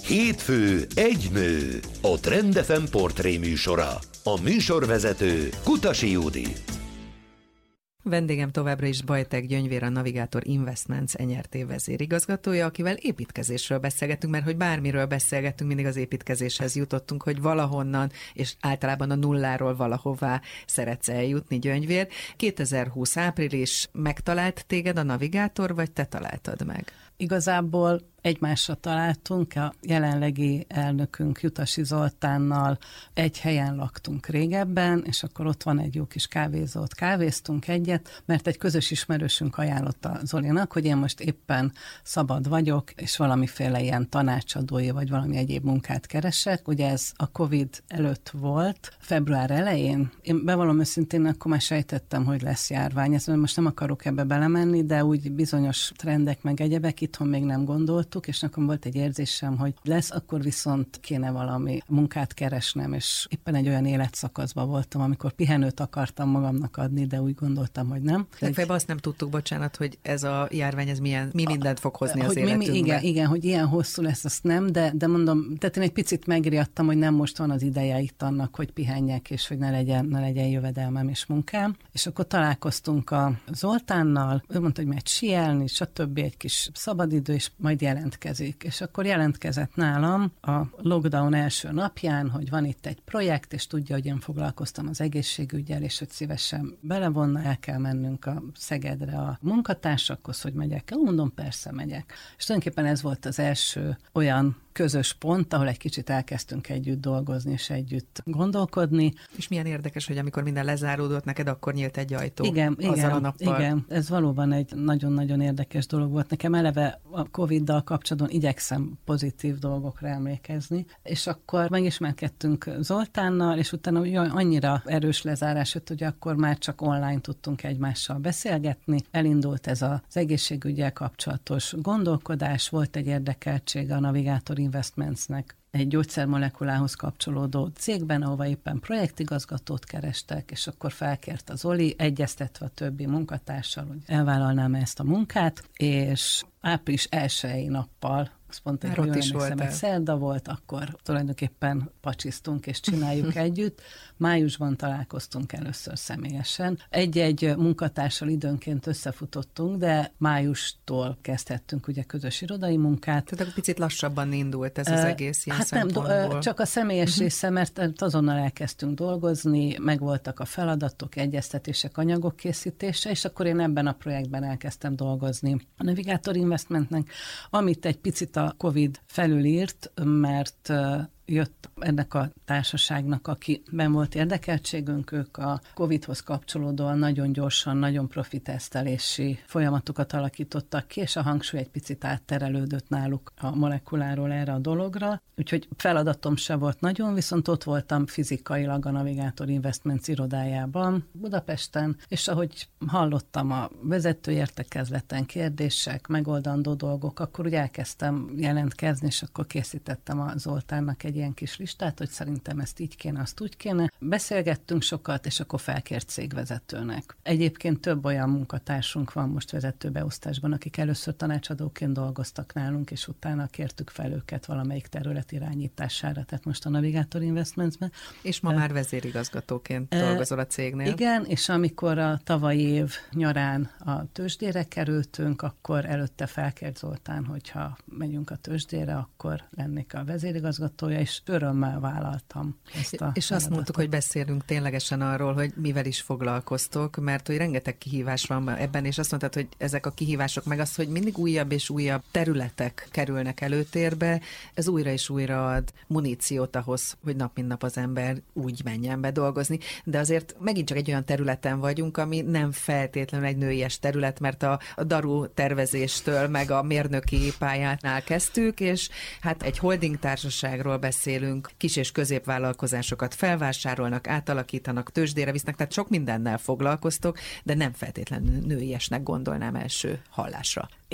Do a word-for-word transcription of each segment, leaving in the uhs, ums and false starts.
Hétfő egy nő, a Trend ef em portré műsora. A műsorvezető Kutasi Judit. Vendégem továbbra is Bajtek Gyöngyvér, a Navigator Investments en er té vezérigazgatója, akivel építkezésről beszélgetünk, mert hogy bármiről beszélgettünk, mindig az építkezéshez jutottunk, hogy valahonnan, és általában a nulláról valahová szeretsz eljutni, Gyöngyvér. kétezer-húsz április megtalált téged a Navigator, vagy te találtad meg? Igazából egymásra találtunk, a jelenlegi elnökünk Jutasi Zoltánnal egy helyen laktunk régebben, és akkor ott van egy jó kis kávézó, ott kávéztunk egyet, mert egy közös ismerősünk ajánlotta Zolinak, hogy én most éppen szabad vagyok, és valamiféle ilyen tanácsadói, vagy valami egyéb munkát keresek. Ugye ez a Covid előtt volt, február elején. Én bevallom őszintén, akkor már sejtettem, hogy lesz járvány. Ezt most nem akarok ebbe belemenni, de úgy bizonyos trendek meg egyebek itthon még nem gondoltuk, és nekem volt egy érzésem, hogy lesz, akkor viszont kéne valami munkát keresnem, és éppen egy olyan életszakaszban voltam, amikor pihenőt akartam magamnak adni, de úgy gondoltam, hogy nem. Legfeljebb azt nem tudtuk, bocsánat, hogy ez a járvány, ez milyen, mi mindent fog hozni az hogy életünkbe. Mi, igen, igen, hogy ilyen hosszú lesz, azt nem, de, de mondom, tehát én egy picit megriadtam, hogy nem most van az ideje itt annak, hogy pihenjek, és hogy ne legyen, ne legyen jövedelmem és munkám. És akkor találkoztunk a Zoltánnal, ő mondta, hogy megy síelni, stb. Egy kis szabadidő, és majd jelentkezik. És akkor jelentkezett nálam a lockdown első napján, hogy van itt egy projekt, és tudja, hogy én foglalkoztam az egészségügyel, és hogy szívesen belevonna, el kell mennünk a Szegedre a munkatársakhoz, hogy megyek el. Mondom, persze megyek. És tulajdonképpen ez volt az első olyan közös pont, ahol egy kicsit elkezdtünk együtt dolgozni, és együtt gondolkodni. És milyen érdekes, hogy amikor minden lezáródott, neked akkor nyílt egy ajtó. Igen, igen, a nappal. igen, ez valóban egy nagyon-nagyon érdekes dolog volt. Nekem eleve a Coviddal kapcsolatban igyekszem pozitív dolgokra emlékezni, és akkor megismerkedtünk Zoltánnal, és utána annyira erős lezárás jött, hogy akkor már csak online tudtunk egymással beszélgetni. Elindult ez az egészségügyel kapcsolatos gondolkodás, volt egy érdekeltsége a Navigator Investmentsnek egy gyógyszermolekulához kapcsolódó cégben, ahova éppen projektigazgatót kerestek, és akkor felkért az Zoli, egyeztetve a többi munkatársal, hogy elvállalnám ezt a munkát, és április elsői nappal, az pont egy olyan emlékszem, egy szerda volt, akkor tulajdonképpen pacsisztunk és csináljuk együtt. Májusban találkoztunk először személyesen. Egy-egy munkatársal időnként összefutottunk, de májustól kezdhettünk ugye közös irodai munkát. Tehát akkor picit lassabban indult ez az uh, egész ilyen hát szempontból. Nem, csak a személyes uh-huh. része, mert azonnal elkezdtünk dolgozni, megvoltak a feladatok, egyeztetések, anyagok készítése, és akkor én ebben a projektben elkezdtem dolgozni a Navigator Investmentnek, amit egy picit a Covid felülírt, mert jött ennek a társaságnak, akiben volt érdekeltségünk, ők a Covidhoz kapcsolódóan nagyon gyorsan, nagyon profi tesztelési folyamatokat alakítottak ki, és a hangsúly egy picit átterelődött náluk a molekuláról erre a dologra. Úgyhogy feladatom se volt nagyon, viszont ott voltam fizikailag a Navigator Investments irodájában Budapesten, és ahogy hallottam a vezető értekezleten kérdések, megoldandó dolgok, akkor ugye elkezdtem jelentkezni, és akkor készítettem a Zoltánnak egy ilyen kis listát, hogy szerintem ezt így kéne, azt úgy kéne. Beszélgettünk sokat, és akkor felkért cégvezetőnek. Egyébként több olyan munkatársunk van most vezetőbeosztásban, akik először tanácsadóként dolgoztak nálunk, és utána kértük fel őket valamelyik terület irányítására, tehát most a Navigator Investmentsben. És ma uh, már vezérigazgatóként uh, dolgozol a cégnél. Igen, és amikor a tavalyi év nyarán a tőzsdére kerültünk, akkor előtte felkért Zoltán, hogyha megyünk a tőzsdére, akkor lennék a vezérigazgatója, és örömmel vállaltam ezt a És azt mondtuk, hogy beszélünk ténylegesen arról, hogy mivel is foglalkoztok, mert hogy rengeteg kihívás van ebben, és azt mondtad, hogy ezek a kihívások, meg az, hogy mindig újabb és újabb területek kerülnek előtérbe, ez újra és újra ad muníciót ahhoz, hogy nap mint nap az ember úgy menjen be dolgozni. De azért megint csak egy olyan területen vagyunk, ami nem feltétlenül egy nőies terület, mert a, a daru tervezéstől, meg a mérnöki pályánál kezdtük, és hát egy holding társaságról beszélünk, kis- és középvállalkozásokat felvásárolnak, átalakítanak, tőzsdére visznek, tehát sok mindennel foglalkoztok, de nem feltétlenül nőiesnek gondolnám első hallásra.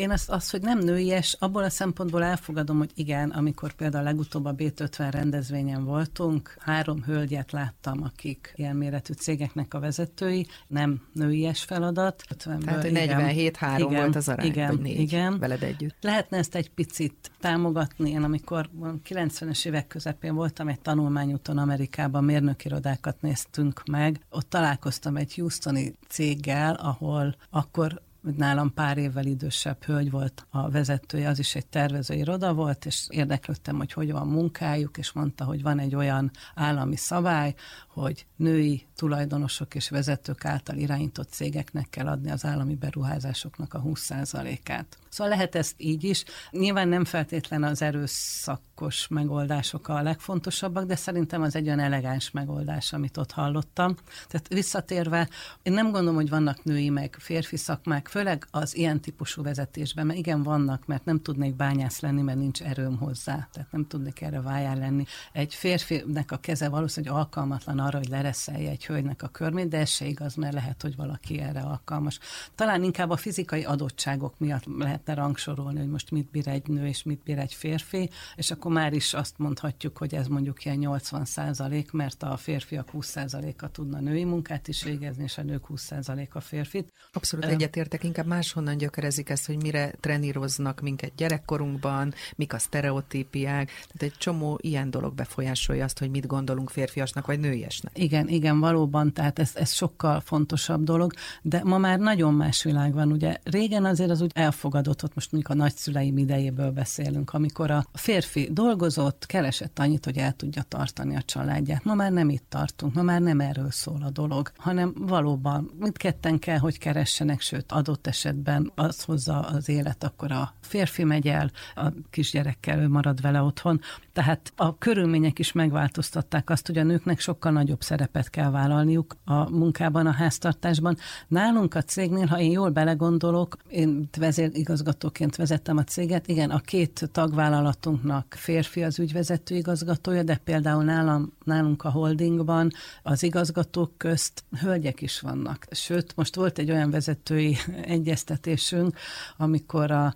Én azt, az, hogy nem nőies, abból a szempontból elfogadom, hogy igen, amikor például legutóbb a bé ötven rendezvényen voltunk, három hölgyet láttam, akik ilyen méretű cégeknek a vezetői, nem nőies feladat. Tehát, hogy negyvenhét három volt az arány, igen, vagy négy igen. veled együtt. Lehetne ezt egy picit támogatni. Én amikor kilencvenes évek közepén voltam egy tanulmányúton Amerikában, mérnökirodákat néztünk meg, ott találkoztam egy houstoni céggel, ahol akkor nálam pár évvel idősebb hölgy volt a vezetője, az is egy tervezőiroda volt, és érdeklődtem, hogy hogy van munkájuk, és mondta, hogy van egy olyan állami szabály, hogy női tulajdonosok és vezetők által irányított cégeknek kell adni az állami beruházásoknak a húsz százalékát. Szóval lehet ezt így is. Nyilván nem feltétlen az erőszakos megoldások a legfontosabbak, de szerintem az egy olyan elegáns megoldás, amit ott hallottam. Tehát visszatérve, én nem gondolom, hogy vannak női meg férfi szakmák, főleg az ilyen típusú vezetésben, mert igen, vannak, mert nem tudnék bányász lenni, mert nincs erőm hozzá. Tehát nem tudnék erre vájár lenni. Egy férfinek a keze valószínűleg alkalmatlan arra, hogy lereszelje egy hölgynek a körmét, de ez se igaz, mert lehet, hogy valaki erre alkalmas. Talán inkább a fizikai adottságok miatt lehetne rangsorolni, hogy most mit bír egy nő, és mit bír egy férfi, és akkor már is azt mondhatjuk, hogy ez mondjuk ilyen nyolcvan százalék, mert a férfiak húsz százaléka tudna női munkát is végezni, és a nők húsz százaléka férfit. Abszolút egyetértek, inkább máshonnan gyökerezik ezt, hogy mire treníroznak minket gyerekkorunkban, mik a sztereotípiák, tehát egy csomó ilyen dolog befolyásolja azt, hogy mit gondolunk férfiasnak vagy nőiesnek. Igen, igen, valóban, tehát ez, ez sokkal fontosabb dolog, de ma már nagyon más világ van, ugye régen azért az úgy elfogadott, ott most mondjuk a nagyszüleim idejéből beszélünk, amikor a férfi dolgozott, keresett annyit, hogy el tudja tartani a családját. Ma már nem itt tartunk, ma már nem erről szól a dolog, hanem valóban mindketten kell, hogy keressenek, sőt adott esetben az hozza az élet, akkor a férfi megy el, a kisgyerekkel ő marad vele otthon. Tehát a körülmények is megváltoztatták azt, hogy a nőknek sokkal nagyobb szerepet kell vállalniuk a munkában, a háztartásban. Nálunk a cégnél, ha én jól belegondolok, én vezérigazgatóként vezettem a céget, igen, a két tagvállalatunknak férfi az ügyvezető igazgatója, de például nálam, nálunk a holdingban az igazgatók közt hölgyek is vannak. Sőt, most volt egy olyan vezetői egyeztetésünk, amikor a,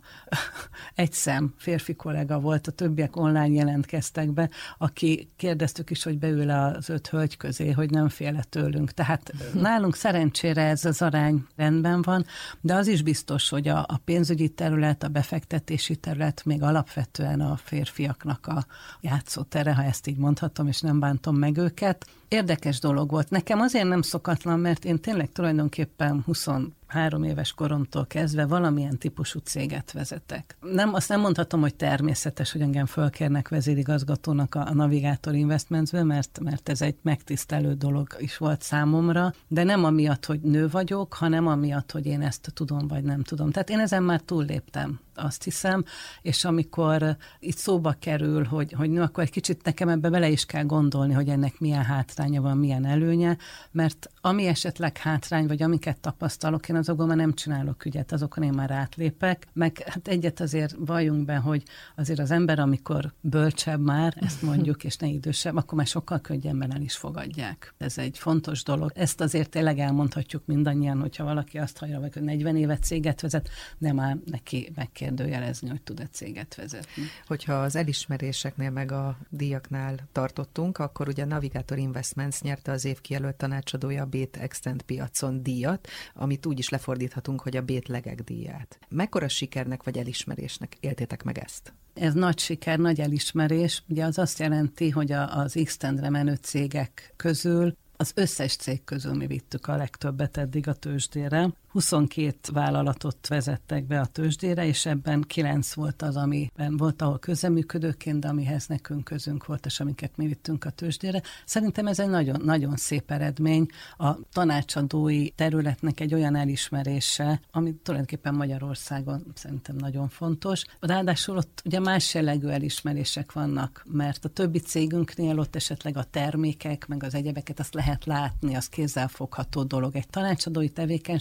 egy szem férfi kollega volt, a többiek online jelentkeztek be, aki kérdeztük is, hogy beül az öt hölgy közé, hogy nem féle tőlünk. Tehát nálunk szerencsére ez az arány rendben van, de az is biztos, hogy a, a pénzügyi terület, a befektetési terület még alapvetően a férfiaknak a játszótere, ha ezt így mondhatom, és nem bántom meg őket. Érdekes dolog volt. Nekem azért nem szokatlan, mert én tényleg tulajdonképpen huszonhárom éves koromtól kezdve valamilyen típusú céget vezetek. Nem, azt nem mondhatom, hogy természetes, hogy engem fölkérnek vezérigazgatónak a, a Navigator Investmentsbe, mert, mert ez egy megtisztelő dolog is volt számomra, de nem amiatt, hogy nő vagyok, hanem amiatt, hogy én ezt tudom, vagy nem tudom. Tehát én ezen már túlléptem, azt hiszem, és amikor itt szóba kerül, hogy, hogy nő, akkor egy kicsit nekem ebbe bele is kell gondolni, hogy ennek milyen hátránya van, milyen előnye, mert ami esetleg hátrány, vagy amiket tapasztalok, én azokban már nem csinálok ügyet, azokon én már átlépek, meg hát egyet azért valljunk be, hogy azért az ember, amikor bölcsebb már, ezt mondjuk, és ne idősebb, akkor már sokkal könnyebben el is fogadják. Ez egy fontos dolog. Ezt azért tényleg elmondhatjuk mindannyian, hogyha valaki azt hallja, hogy negyven évet céget vezet, nem áll neki megkérdőjelezni, hogy tud-e céget vezetni. Hogyha az elismeréseknél meg a díjaknál tartottunk, akkor ugye a Navigator Investments nyerte az év kijelölt tanácsadója a Bét Extend piacon díjat, amit úgy is lefordíthatunk, hogy a Bét Legek díját. Mekkora sikernek vagy elismerésnek éltétek meg ezt? Ez nagy siker, nagy elismerés. Ugye az azt jelenti, hogy a, az Extendre menő cégek közül az összes cég közül mi vittük a legtöbbet eddig a tőzsdére. huszonkét vállalatot vezettek be a tőzsdére, és ebben kilenc volt az, amiben volt, ahol közreműködőként, de amihez nekünk közünk volt, és amiket mi vittünk a tőzsdére. Szerintem ez egy nagyon, nagyon szép eredmény. A tanácsadói területnek egy olyan elismerése, ami tulajdonképpen Magyarországon szerintem nagyon fontos. Ráadásul ott ugye más jellegű elismerések vannak, mert a többi cégünknél ott esetleg a termékek, meg az egyebeket azt lehet látni, az kézzelfogható dolog. Egy tanácsadói tevékenységnek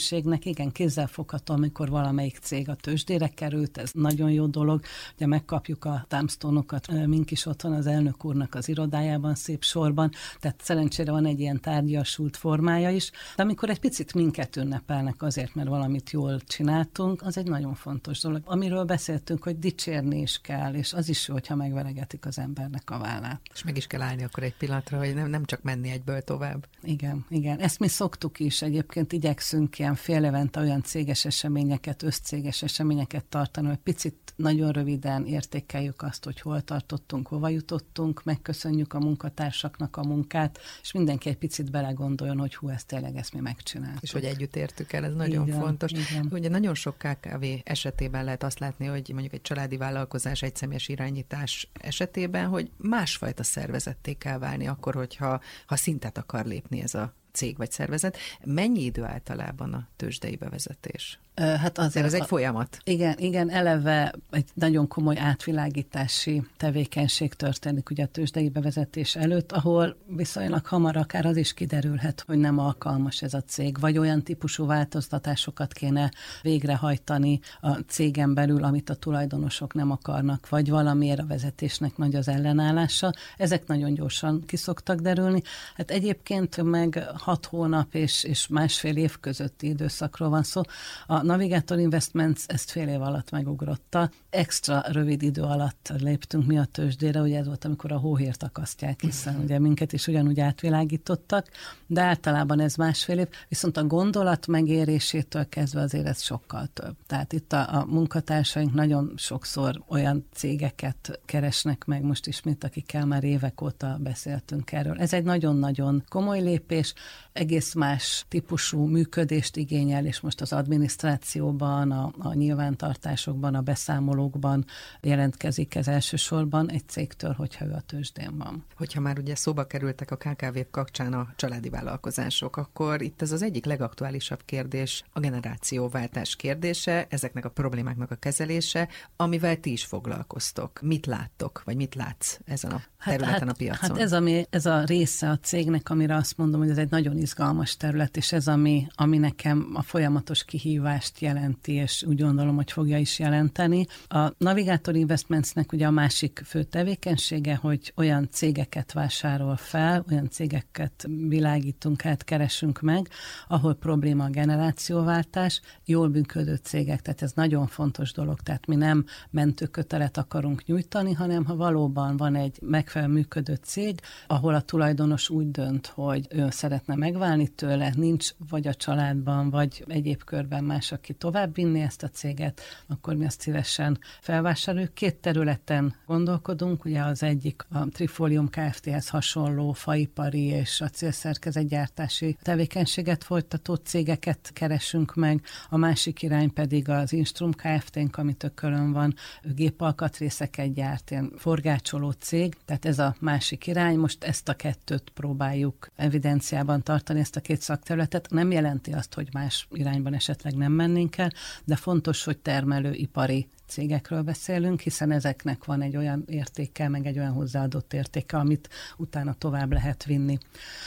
embernek, igen, kézzelfogható, amikor valamelyik cég a tőzsdére került, ez nagyon jó dolog, ugye megkapjuk a támsztónokat, mink is otthon az elnök úrnak az irodájában szép sorban, tehát szerencsére van egy ilyen tárgyasult formája is, de amikor egy picit minket ünnepelnek azért, mert valamit jól csináltunk, az egy nagyon fontos dolog. Amiről beszéltünk, hogy dicsérni is kell, és az is jó, hogyha megveregetik az embernek a vállát. És meg is kell állni akkor egy pillanatra, hogy nem, nem csak menni egyből tovább. Igen, igen. Ezt mi szoktuk is. Egyébként igyekszünk ilyen fél évente olyan céges eseményeket, összcéges eseményeket tartani, hogy picit nagyon röviden értékeljük azt, hogy hol tartottunk, hova jutottunk, megköszönjük a munkatársaknak a munkát, és mindenki egy picit belegondoljon, hogy hú, ezt tényleg ezt mi megcsináltuk. És hogy együtt értük el, ez nagyon igen, fontos. Igen. Ugye nagyon sok ká ká vé esetében lehet azt látni, hogy mondjuk egy családi vállalkozás, egy személyes irányítás esetében, hogy másfajta szervezetté kell válni akkor, hogyha ha szintet akar lépni ez a cég vagy szervezet. Mennyi idő általában a tőzsdei bevezetés? Hát azért, ez egy folyamat. Igen, igen, eleve egy nagyon komoly átvilágítási tevékenység történik ugye a tőzsdei bevezetés előtt, ahol viszonylag hamar akár az is kiderülhet, hogy nem alkalmas ez a cég, vagy olyan típusú változtatásokat kéne végrehajtani a cégen belül, amit a tulajdonosok nem akarnak, vagy valamiért a vezetésnek nagy az ellenállása. Ezek nagyon gyorsan kiszoktak derülni. Hát egyébként meg hat hónap és, és másfél év közötti időszakról van szó. A Navigator Investments ezt fél év alatt megugrotta. Extra rövid idő alatt léptünk mi a tőzsdére, ugye ez volt, amikor a hóhért akasztják, hiszen ugye minket is ugyanúgy átvilágítottak, de általában ez másfél év, viszont a gondolat megérésétől kezdve azért ez sokkal több. Tehát itt a, a munkatársaink nagyon sokszor olyan cégeket keresnek meg, most ismét, akikkel már évek óta beszéltünk erről. Ez egy nagyon-nagyon komoly lépés, egész más típusú működést igényel, és most az adminisztrációban, a, a nyilvántartásokban, a beszámolókban jelentkezik ez elsősorban egy cégtől, hogyha ő a tőzsdén van. Hogyha már ugye szóba kerültek a ká ká vé kapcsán a családi vállalkozások, akkor itt ez az egyik legaktuálisabb kérdés, a generációváltás kérdése, ezeknek a problémáknak a kezelése, amivel ti is foglalkoztok. Mit láttok, vagy mit látsz ezen a területen hát, a piacon? Hát ez, ami, ez a része a cégnek, amire azt mondom, hogy ez egy nagyon izgalmas terület, és ez, ami, ami nekem a folyamatos kihívást jelenti, és úgy gondolom, hogy fogja is jelenteni. A Navigator Investmentsnek ugye a másik fő tevékenysége, hogy olyan cégeket vásárol fel, olyan cégeket világítunk át, keresünk meg, ahol probléma a generációváltás, jól működő cégek, tehát ez nagyon fontos dolog, tehát mi nem mentőkötelet akarunk nyújtani, hanem ha valóban van egy megfelelő működő cég, ahol a tulajdonos úgy dönt, hogy ő szeretne megválni tőle, nincs vagy a családban, vagy egyéb körben más, aki tovább vinni ezt a céget, akkor mi azt szívesen felvásároljuk. Két területen gondolkodunk, ugye az egyik a Trifolium Kft-hez hasonló faipari és acélszerkezetgyártási tevékenységet folytató cégeket keresünk meg, a másik irány pedig az Instrum Kft-nk, ami Tökölön van, gépalkatrészeket gyárt, ilyen forgácsoló cég, tehát ez a másik irány, most ezt a kettőt próbáljuk evidenciában tartani, ezt a két szakterületet. Nem jelenti azt, hogy más irányban esetleg nem mennénk el, de fontos, hogy termelőipari cégekről beszélünk, hiszen ezeknek van egy olyan értéke, meg egy olyan hozzáadott értéke, amit utána tovább lehet vinni.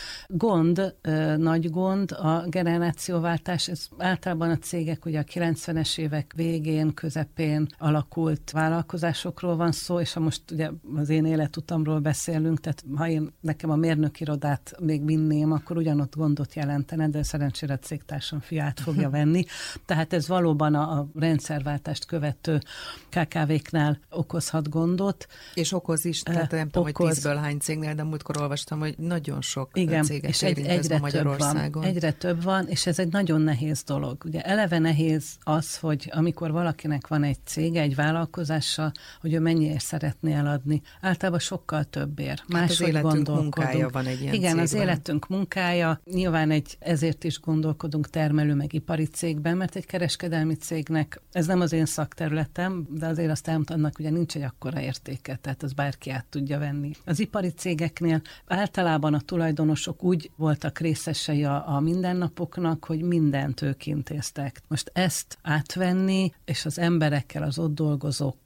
Gond, nagy gond, a generációváltás, ez általában a cégek ugye a kilencvenes évek végén, közepén alakult vállalkozásokról van szó, és ha most ugye az én életutamról beszélünk, tehát ha én nekem a mérnökirodát még vinném, akkor ugyanott gondot jelentene, de szerencsére a cégtársam fiát fogja venni. Tehát ez valóban a, a rendszerváltást követő ká ká véknál okozhat gondot. És okoz is, tehát nem tudom, okoz. hogy tízből hány cégnél, de múltkor olvastam, hogy nagyon sok Igen, céget és egy, egyre Magyarországon. Több van, egyre több van, és ez egy nagyon nehéz dolog. Ugye eleve nehéz az, hogy amikor valakinek van egy cége, egy vállalkozása, hogy ő mennyiért szeretné eladni. Általában sokkal többért. Máshogy hát az életünk gondolkodunk. munkája van egy ilyen Igen, cégben. Az életünk munkája. Nyilván egy, ezért is gondolkodunk termelő meg ipari cégben, mert egy kereskedelmi cégnek, ez nem az én szakterületem, de azért azt elmutatnak, ugye nincs egy akkora értéke, tehát az bárki át tudja venni. Az ipari cégeknél általában a tulajdonosok úgy voltak részesei a, a mindennapoknak, hogy mindent ők intéztek. Most ezt átvenni, és az emberekkel, az ott dolgozókkal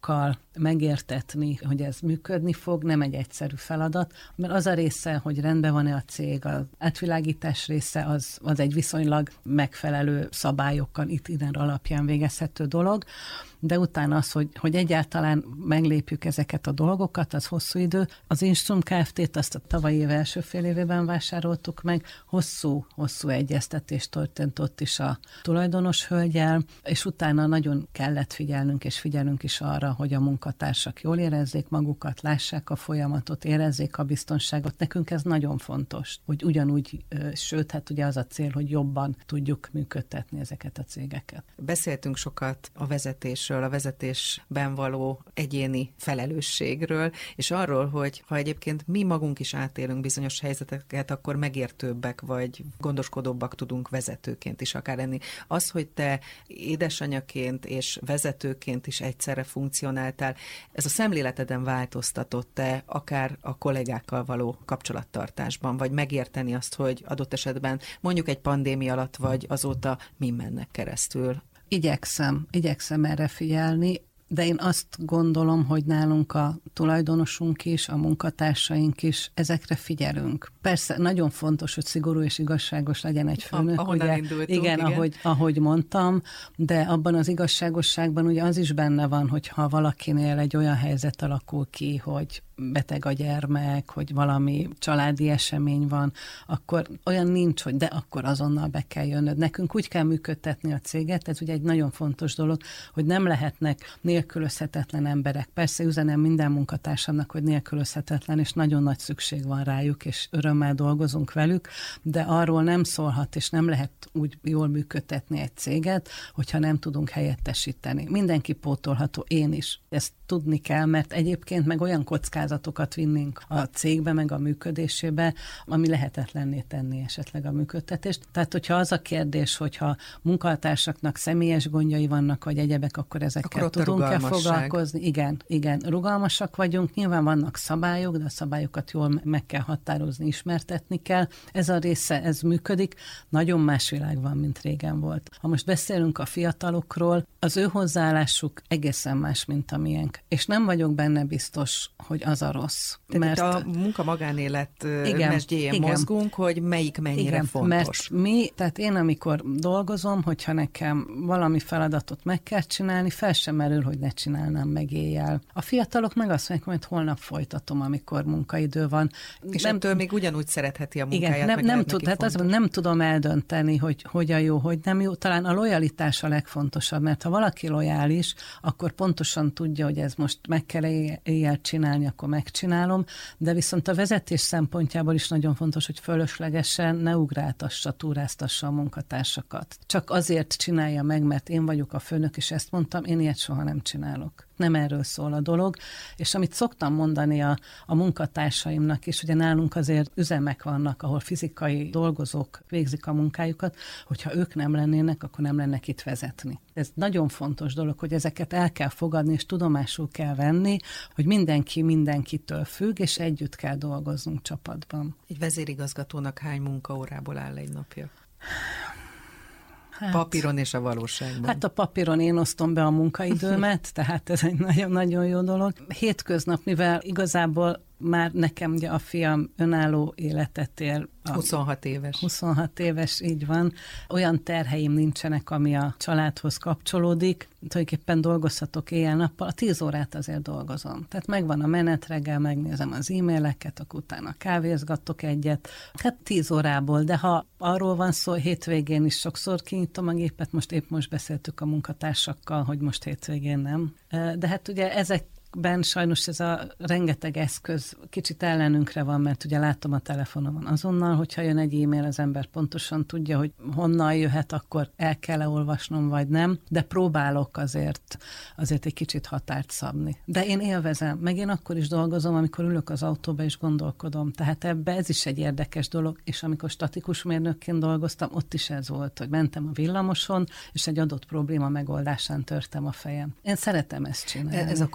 megértetni, hogy ez működni fog, nem egy egyszerű feladat, mert az a része, hogy rendben van-e a cég, az átvilágítás része, az, az egy viszonylag megfelelő szabályokkal, itt ide alapján végezhető dolog, de utána az, hogy, hogy egyáltalán meglépjük ezeket a dolgokat, az hosszú idő. Az Instrum Kft-t azt a tavalyi év első fél évében vásároltuk meg, hosszú-hosszú egyeztetés történt ott is a tulajdonos hölgyel, és utána nagyon kellett figyelnünk, és figyelünk is arra, hogy a munkatársak jól érezzék magukat, lássák a folyamatot, érezzék a biztonságot. Nekünk ez nagyon fontos, hogy ugyanúgy, sőt, hát ugye az a cél, hogy jobban tudjuk működtetni ezeket a cégeket. Beszéltünk sokat a vezetés a vezetésben való egyéni felelősségről, és arról, hogy ha egyébként mi magunk is átélünk bizonyos helyzeteket, akkor megértőbbek vagy gondoskodóbbak tudunk vezetőként is akár lenni. Az, hogy te édesanyaként és vezetőként is egyszerre funkcionáltál, ez a szemléleteden változtatott-e akár a kollégákkal való kapcsolattartásban, vagy megérteni azt, hogy adott esetben mondjuk egy pandémia alatt vagy azóta mi mennek keresztül? Igyekszem, igyekszem erre figyelni, de én azt gondolom, hogy nálunk a tulajdonosunk is, a munkatársaink is, ezekre figyelünk. Persze nagyon fontos, hogy szigorú és igazságos legyen egy főnök. A, ugye, indultunk, igen, igen. Ahogy, ahogy mondtam, de abban az igazságosságban ugye az is benne van, hogyha valakinél egy olyan helyzet alakul ki, hogy beteg a gyermek, hogy valami családi esemény van, akkor olyan nincs, hogy de akkor azonnal be kell jönnöd. Nekünk úgy kell működtetni a céget, ez ugye egy nagyon fontos dolog, hogy nem lehetnek nélkülözhetetlen emberek. Persze üzenem minden munkatársamnak, hogy nélkülözhetetlen, és nagyon nagy szükség van rájuk, és örömmel dolgozunk velük, de arról nem szólhat, és nem lehet úgy jól működtetni egy céget, hogyha nem tudunk helyettesíteni. Mindenki pótolható, én is. Ezt tudni kell, mert egyébként meg olyan kockázatokat vinnénk a cégbe, meg a működésébe, ami lehetetlenné tenni esetleg a működtetést. Tehát, hogyha az a kérdés, hogyha munkatársaknak személyes gondjai vannak, vagy egyebek, akkor ezekkel akkor tudunk-e foglalkozni? Igen, igen, rugalmasak vagyunk, nyilván vannak szabályok, de a szabályokat jól meg kell határozni, ismertetni kell. Ez a része, ez működik. Nagyon más világ van, mint régen volt. Ha most beszélünk a fiatalokról, az ő hozzáállásuk egészen más, mint a miénk. És nem vagyok benne biztos, hogy az a rossz. Tehát mert a munka-magánélet mesdjéjén mozgunk, hogy melyik mennyire igen, fontos. Mert mi, tehát én amikor dolgozom, hogyha nekem valami feladatot meg kell csinálni, fel sem merül, hogy ne csinálnám meg éjjel. A fiatalok meg azt mondják, hogy holnap folytatom, amikor munkaidő van. És nem, ettől még ugyanúgy szeretheti a munkáját. Igen, nem, nem, tud, tehát az, nem tudom eldönteni, hogy hogy a jó, hogy nem jó. Talán a lojalitás a legfontosabb, mert ha valaki lojális, akkor pontosan tudja, hogy ez most meg kell éjjel csinálni, akkor megcsinálom, de viszont a vezetés szempontjából is nagyon fontos, hogy fölöslegesen ne ugráltassa, túráztassa a munkatársakat. Csak azért csinálja meg, mert én vagyok a főnök, és ezt mondtam, én ilyet soha nem csinálok. Nem erről szól a dolog, és amit szoktam mondani a, a munkatársaimnak is, ugye nálunk azért üzemek vannak, ahol fizikai dolgozók végzik a munkájukat, hogyha ők nem lennének, akkor nem lenne itt vezetni. Ez nagyon fontos dolog, hogy ezeket el kell fogadni, és tudomásul kell venni, hogy mindenki mindenkitől függ, és együtt kell dolgoznunk csapatban. Egy vezérigazgatónak hány munkaórából áll egy napja? Hát, papíron és a valóságban. Hát a papíron én osztom be a munkaidőmet, tehát ez egy nagyon-nagyon jó dolog. Hétköznap, mivel igazából már nekem ugye a fiam önálló életet él. huszonhat éves. huszonhat éves, így van. Olyan terheim nincsenek, ami a családhoz kapcsolódik. Tulajdonképpen dolgozhatok éjjel-nappal. A tíz órát azért dolgozom. Tehát megvan a menet, reggel megnézem az e-maileket, akkor utána kávézgatok egyet. Hát tíz órából, de ha arról van szó, hétvégén is sokszor kinyitom a gépet, most épp most beszéltük a munkatársakkal, hogy most hétvégén nem. De hát ugye ezek ben sajnos ez a rengeteg eszköz kicsit ellenünkre van, mert ugye látom a telefonomon azonnal, hogyha jön egy e-mail, az ember pontosan tudja, hogy honnan jöhet, akkor el kell-e olvasnom, vagy nem, de próbálok azért, azért egy kicsit határt szabni. De én élvezem, meg én akkor is dolgozom, amikor ülök az autóba és gondolkodom. Tehát ebbe ez is egy érdekes dolog, és amikor statikus mérnökként dolgoztam, ott is ez volt, hogy mentem a villamoson, és egy adott probléma megoldásán törtem a fejem. Én szeretem ezt csinálni. Ez akkor jó, hogyha az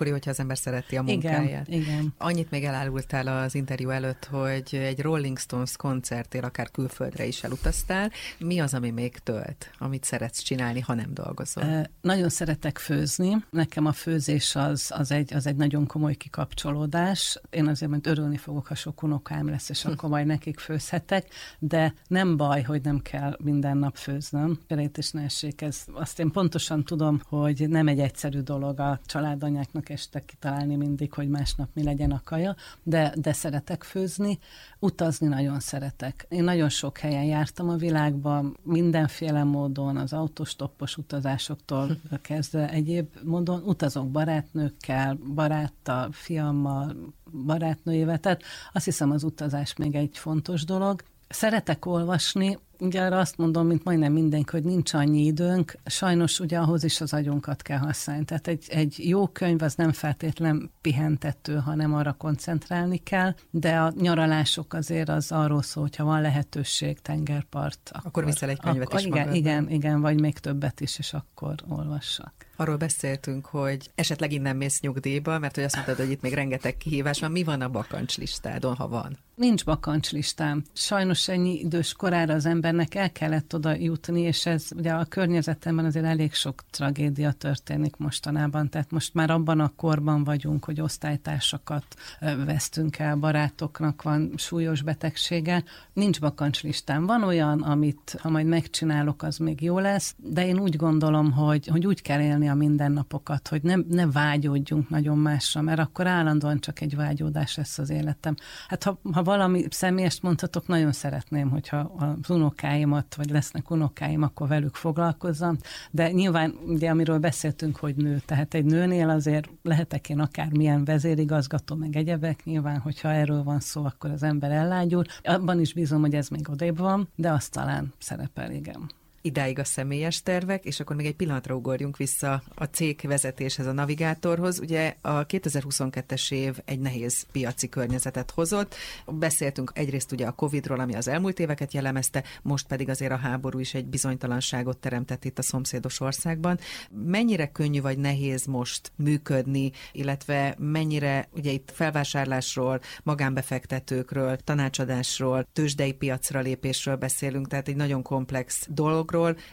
ember szereti a munkáját. Igen, igen. Annyit még elárultál az interjú előtt, hogy egy Rolling Stones koncertért akár külföldre is elutaztál. Mi az, ami még tölt, amit szeretsz csinálni, ha nem dolgozol? E, nagyon szeretek főzni. Nekem a főzés az, az, egy, az egy nagyon komoly kikapcsolódás. Én azért majd örülni fogok, ha sok unokám lesz, és akkor majd nekik főzhetek, de nem baj, hogy nem kell minden nap főznöm. Félrejtés ne essék, ez, azt én pontosan tudom, hogy nem egy egyszerű dolog a családanyáknak este kitalálni mindig, hogy másnap mi legyen a kaja, de, de szeretek főzni. Utazni nagyon szeretek. Én nagyon sok helyen jártam a világban, mindenféle módon, az autostoppos utazásoktól kezdve egyéb módon. Utazok barátnőkkel, baráttal, fiammal, barátnőjével, tehát azt hiszem az utazás még egy fontos dolog. Szeretek olvasni, ugye arra azt mondom, mint majdnem mindenki, hogy nincs annyi időnk, sajnos ugye ahhoz is az agyunkat kell használni. Tehát egy, egy jó könyv az nem feltétlen pihentető, hanem arra koncentrálni kell, de a nyaralások azért az arról szól, hogyha van lehetőség, tengerpart. Akkor, akkor viszel egy könyvet akkor, is igen, magadban. igen, igen, vagy még többet is, és akkor olvassak. Arról beszéltünk, hogy esetleg innen mész nyugdíjba, mert hogy azt mondtad, hogy itt még rengeteg kihívás van. Mi van a bakancslistádon, ha van? Nincs bakancslistám. Sajnos ennyi idős korára az embernek el kellett oda jutni, és ez ugye a környezetemben azért elég sok tragédia történik mostanában, tehát most már abban a korban vagyunk, hogy osztálytársakat vesztünk el, barátoknak van súlyos betegsége. Nincs bakancslistám. Van olyan, amit ha majd megcsinálok, az még jó lesz, de én úgy gondolom, hogy, hogy úgy kell élni a mindennapokat, hogy ne, ne vágyódjunk nagyon másra, mert akkor állandóan csak egy vágyódás lesz az életem. Hát ha, ha valami személyest mondhatok, nagyon szeretném, hogyha az unokáimat, vagy lesznek unokáim, akkor velük foglalkozzam, de nyilván, ugye amiről beszéltünk, hogy nő, tehát egy nőnél azért lehetek én akármilyen vezérigazgató, meg egyebek, nyilván, hogyha erről van szó, akkor az ember ellágyul. Abban is bízom, hogy ez még odébb van, de azt talán szerepel, igen. Idáig a személyes tervek, és akkor még egy pillanatra ugorjunk vissza a cégvezetéshez, a Navigátorhoz. Ugye a kétezer-huszonkettes év egy nehéz piaci környezetet hozott. Beszéltünk egyrészt ugye a Covidról, ami az elmúlt éveket jellemezte, most pedig azért a háború is egy bizonytalanságot teremtett itt a szomszédos országban. Mennyire könnyű vagy nehéz most működni, illetve mennyire, ugye itt felvásárlásról, magánbefektetőkről, tanácsadásról, tőzsdei piacra lépésről beszélünk, tehát egy nagyon komplex dologról,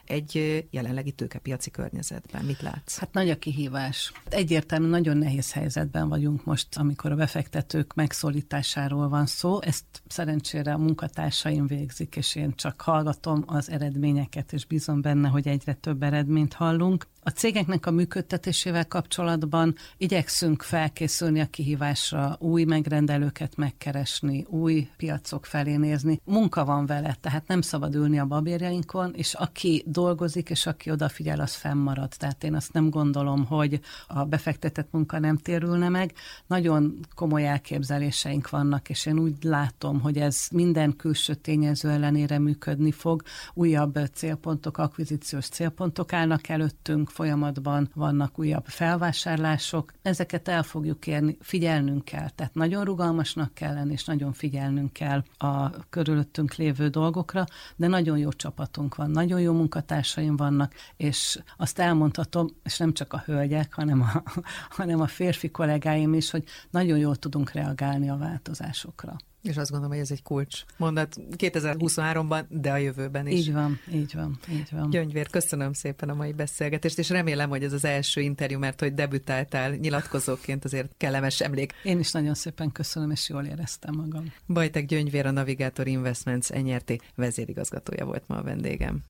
egy jelenlegi tőkepiaci környezetben. Mit látsz? Hát nagy a kihívás. Egyértelműen nagyon nehéz helyzetben vagyunk most, amikor a befektetők megszólításáról van szó. Ezt szerencsére a munkatársaim végzik, és én csak hallgatom az eredményeket, és bízom benne, hogy egyre több eredményt hallunk. A cégeknek a működtetésével kapcsolatban igyekszünk felkészülni a kihívásra, új megrendelőket megkeresni, új piacok felé nézni. Munka van vele, tehát nem szabad ülni a babérjainkon, és aki dolgozik, és aki odafigyel, az fennmarad. Tehát én azt nem gondolom, hogy a befektetett munka nem térülne meg. Nagyon komoly elképzeléseink vannak, és én úgy látom, hogy ez minden külső tényező ellenére működni fog. Újabb célpontok, akvizíciós célpontok állnak előttünk, folyamatban vannak újabb felvásárlások. Ezeket el fogjuk érni, figyelnünk kell. Tehát nagyon rugalmasnak kell lenni, és nagyon figyelnünk kell a körülöttünk lévő dolgokra, de nagyon jó csapatunk van, nagyon jó munkatársaim vannak, és azt elmondhatom, és nem csak a hölgyek, hanem a, hanem a férfi kollégáim is, hogy nagyon jól tudunk reagálni a változásokra. És azt gondolom, hogy ez egy kulcs mondat kétezer-huszonháromban, de a jövőben is. Így van, így van, így van. Gyöngyvér, köszönöm szépen a mai beszélgetést, és remélem, hogy ez az első interjú, mert hogy debütáltál nyilatkozóként, azért kellemes emlék. Én is nagyon szépen köszönöm, és jól éreztem magam. Bajtek Gyöngyvér, a Navigátor Investments en er té vezérigazgatója volt ma a vendégem.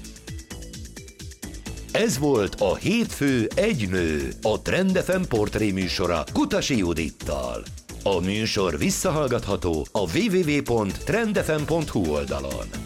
Ez volt a Hétfő egy nő, a Trend ef em portré műsora Kutasi Judittal. A műsor visszahallgatható a double-u double-u double-u pont trend f m pont h u oldalon.